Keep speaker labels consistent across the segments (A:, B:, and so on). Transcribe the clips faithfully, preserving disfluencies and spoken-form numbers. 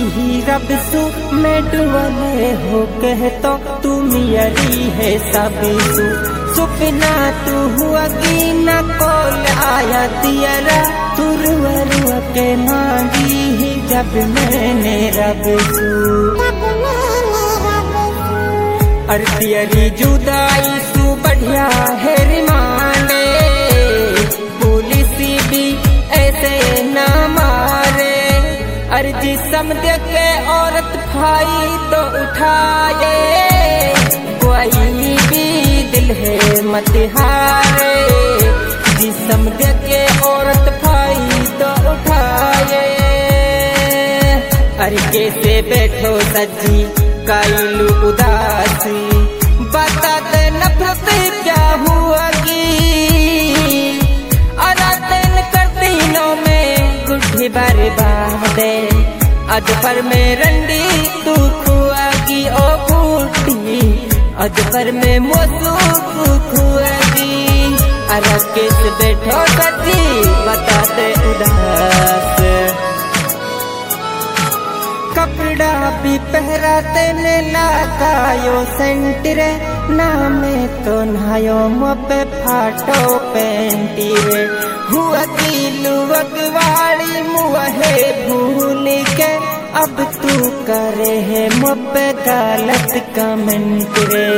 A: ही रब सु मैं डुबले हो कह तो तू मियरी है सबिसु सुपना तू हुआ की न कोल आया तियरा तू रुआ रुआ के मांगी ही जब मैंने रब सु अर तियरी जुदाई सु बढ़िया है रिमांडे पुलिस भी ऐसे न मारे अर जिसम देखे औरत भाई तो उठाए कोई भी दिल है मत हारे जिसम देखे औरत भाई तो उठाए अरे कैसे बैठो सजी कायलू उदासी बताते नफरत क्या हुआ की अरातन कर दिनों में गुड्ढी बर्बाद अज पर में रंडी तू खुआ की ओ बूटी अज पर में मोसू खुआ की अरे कैसे बैठो सजी बताते उदास कपड़ा भी पहराते ने लगायो सेंटरे नामे तो नायो मोपे फाटो पेंटी रे हुआ की लुवक वाली मुहे भूल के अब तू करे है मोपे गलत कमेंट रे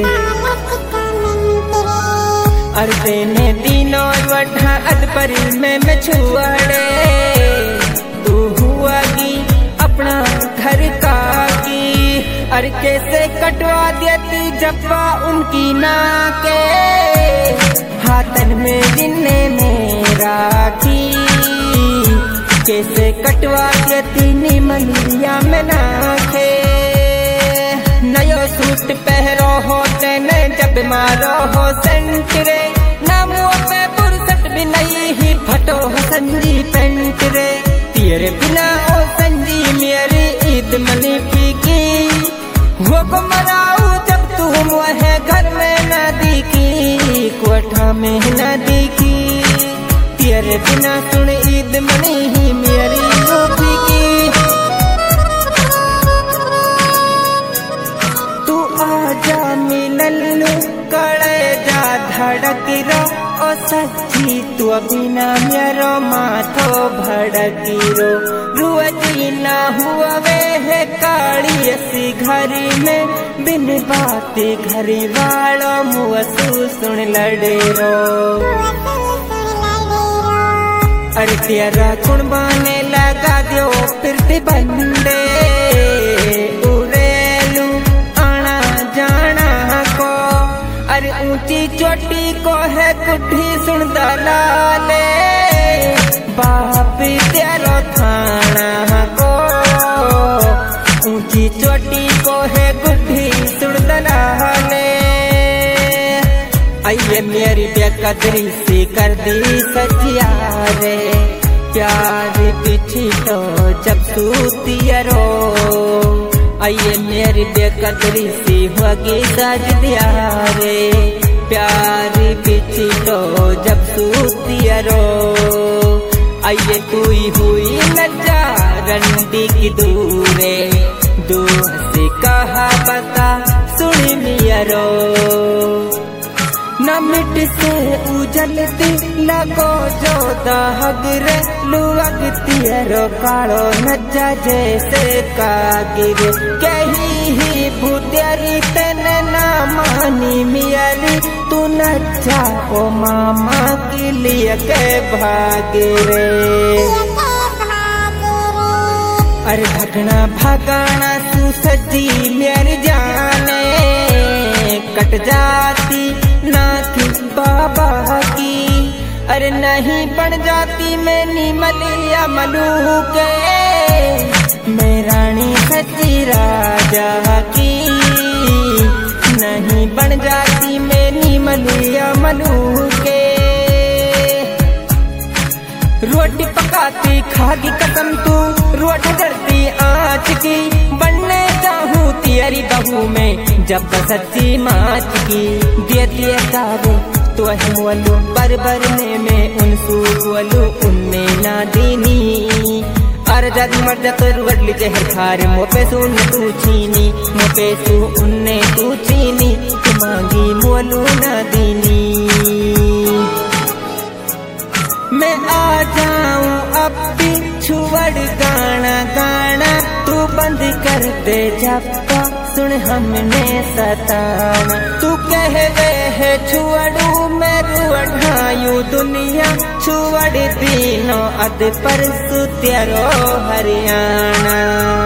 A: अरे ने दिनों वठा अदपरी में मैं छुआड़े तू हुआ की अपना घर का की अरे कैसे कटवा देती जब्बा उनकी नाके हाथन में जिन्ने में राखी कैसे कटवा देती निमलिया में नाखे नयो सूट पहरो हो तेने जब मारो हो सेंटरे नामों पे पुरसट भी नहीं ही फटो संजी पेंट रे तेरे बिना ओ संजी मेरी ईद मनी फीकी वो को मराऊ जब तू मुहे घर में न दिखी कोठा में न दिखी तेरे बिना सुन ईद मनी ही मेरी फीकी तू आजा मिललू कड़े जा धड़क रो ओ सच्ची तू बिना मेरो माथो भड़की रो रुअजी ना हुआ वे है काली ऐसी घरी में बिन बाते घरी वालो मुँह सुन लड़े रो अरे तेरा कुर्बाने लगा दियो फिरती बंदे उरेलू आना जाना को अरे ऊंची चोटी को है गुड्ढी सुन दलाले बाप तेरो थाना को ऊंची चोटी को है गुड्ढी सुन दलाले आइए मेरी बेकदरी सी कर दी सजिया रे प्यार पीछी तो जब सूतियरो आइए मेरी बेकदरी सी होगी सज दिया रे प्यार पीछी तो जब सूतियरो आइए हुई हुई नजा रंडी की दूरे दूर से कहा बता सुनी मियरो न मिट से उजलती लगो जो दाहगरे लुअग तियरो कालो नजा जैसे कागिर कही ही भूतेरी तेने ना मानी मियरी तू नजा ओ मामा के लिए के भागिरे अरे भगना भगाना तू सजी मेरी जाने कट जाती ना थी बाबा की अरे नहीं बन जाती मैं निमलिया मलू के मैं रानी सच्ची राजा की नहीं बन जाती मैं निमलिया मलू के रोटी पकाती खागी कसम तू रोटी करती आँच की बनने चाहूँ तेरी बहू में जब सच्ची माच की देती ताबू तो बर बरने में उनसू बोलू उनने ना दीनी अरे जादी मर जा तो रुगडली जहर खार मोपे सु उन्ने तू छीनी मोपे सु उन्ने तू छीनी मांगी मोलू ना दीनी मैं आ जाऊं अब भी छुवड़ गाना गाना तू बंद कर दे जप्पा सुन हमने सताना तू कह दे है छुवड़ू मैं रुअढ़ायू दुनिया छुवड़ दीनो अद परसु तेरो हरियाणा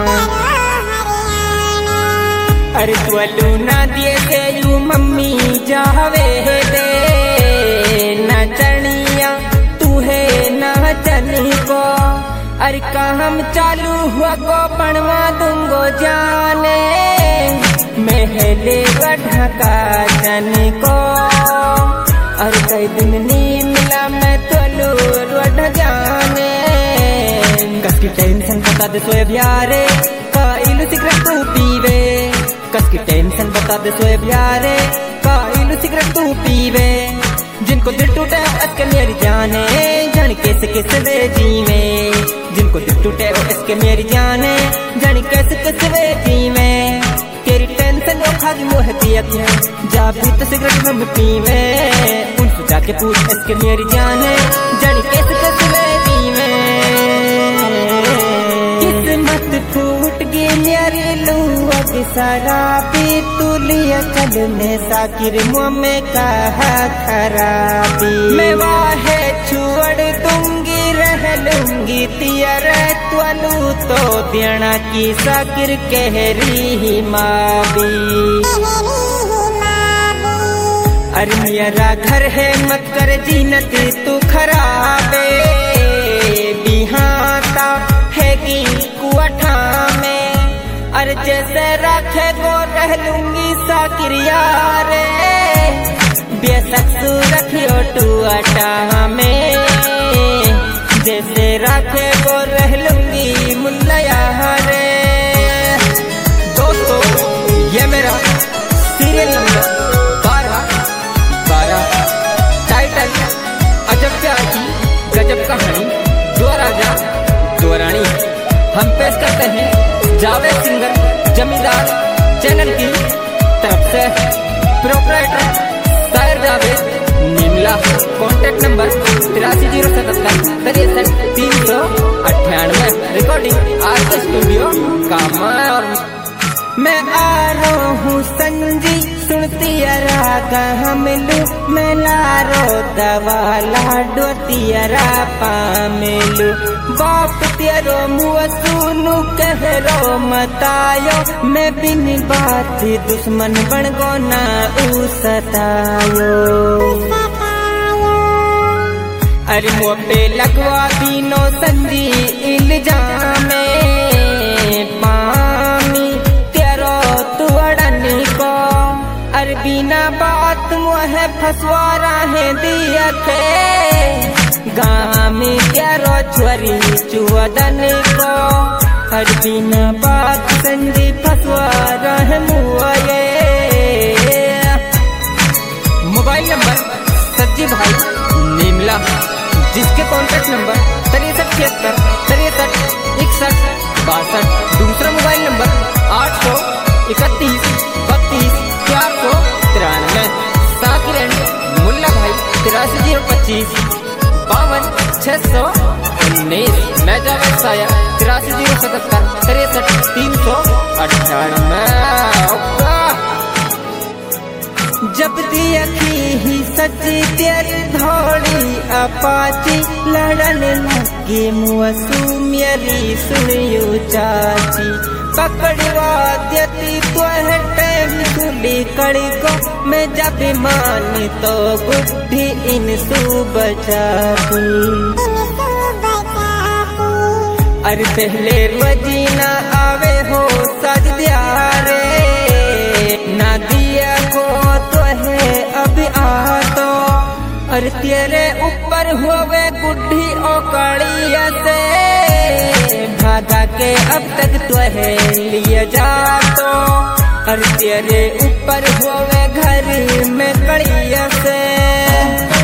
A: अरे तुअलू ना दिए दे यू मम्मी जावे दे ना चनिया तू है ना चनी को अरे काम चालू हुआ को पणवा दूंगो जाने महले ढका जन को अरे कई दिन नी मिला मैं तो लूट जाने कस की टेंशन बता दे सोए ब्यारे काइलू सिगरेट तू पीवे कस की टेंशन बता दे सोए ब्यारे काइलू सिगरेट तू पीवे जिनको दिल टूटे उसके मेरी जाने जान कैसे कैसे वे जीवे जिनको दिल टूटे उसके मेरी जाने जान कैसे कैसे वे जीवे तेरी टेंशन वो खाली मोह दिया है जा भी तो सिगरेट हम पीवे उनसे जाके पूछ इसके मेरी जाने जान कैसे कैसे वे जीवे किस्मत फूट गई मेरी लुआ की सारा पी तू लिया चल में साकिर मुँह में कहा खराबी मैं वाहे छुअड़ दूंगी रह लूंगी तियर त्वलू तो देना की साकिर कहरी ही माबी अरे मेरा घर है मत कर जीनत तू खराबे बिहाता है कि कुआठा में अरे जैसे रखे को रह लूंगी साकिर यारे बेशक सु रखियो टुआटा में जैसे रखे को रह लूंगी मुल्ला यारे दोस्तों ये मेरा सीरियल नंबर बारह बारह टाइटल अजब प्यारी गजब कहानी दो राजा दो रानी हम पेश करते हैं जावेद सिंगर जमींदार चैनल की तरफ से proprietor Shayar Javed Nimla contact number तिरासी जीरो सतहत्तर तिरसठ तीन सौ अट्ठानवे रिकॉर्डिंग आर के स्टूडियो कामा और मैं आ रहा हूँ संजी सुनती रागा हम लू मैं लारो दवा लाडो तियरा पामिलू बाप तेरो मुँह सुनू कहरो मतायो मैं बिन बात दुश्मन बन गो ना ऊ सतायो अरे मुँह पे लगवा दीनो संजी इल्जाम पामी तेरो तुअड़नी को अरे बिना बात मुँह फसवा रहे दिया थे गाँव में तेरो छोरी चुअदन को हर बिना बात संजी फसवा रहे मुँह मोबाइल नंबर सज्जी भाई निमला जिसके कॉन्टेक्ट नंबर तिरसठ छिहत्तर तिरसठ इकसठ बासठ दूसरा मोबाइल नंबर आठ सौ इकतीस बत्तीस चार सौ तिरानवे साकिर मुल्ला भाई तिरासी जीरो पच्चीस बावन छह सौ उन्नीस मैं जावेद साया तिरासी जीरो सतहत्तर तिरसठ तीन सौ अट्ठानवे जब दियखी ही सच्ची तेरी धोड़ी अपाची लड़न लगी मुँह मेरी सुनियो चाची पकड़वा देती तो है टाइम खुली कड़ी को मैं जब मानी तो बुद्धि इन सु बचाती अरे पहले मदीना आवे हो सज दिया रे ना दिया को तो है अब आ तो अरे तेरे ऊपर हुए गुड्ढी औकड़िया से भागा के अब तक तो है लिए जा तो अरे तेरे ऊपर हुए घर में कड़िया से